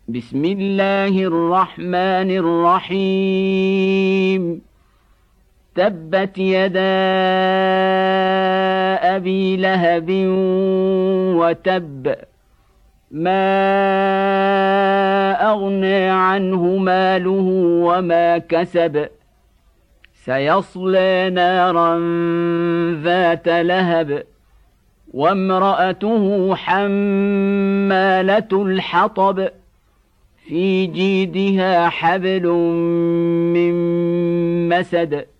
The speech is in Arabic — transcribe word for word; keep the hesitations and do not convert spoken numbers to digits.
بسم الله الرحمن الرحيم تبت يدا أبي لهب وتب ما أغنى عنه ماله وما كسب سيصلى نارا ذات لهب وامرأته حمالة الحطب في جيدها حبل من مسد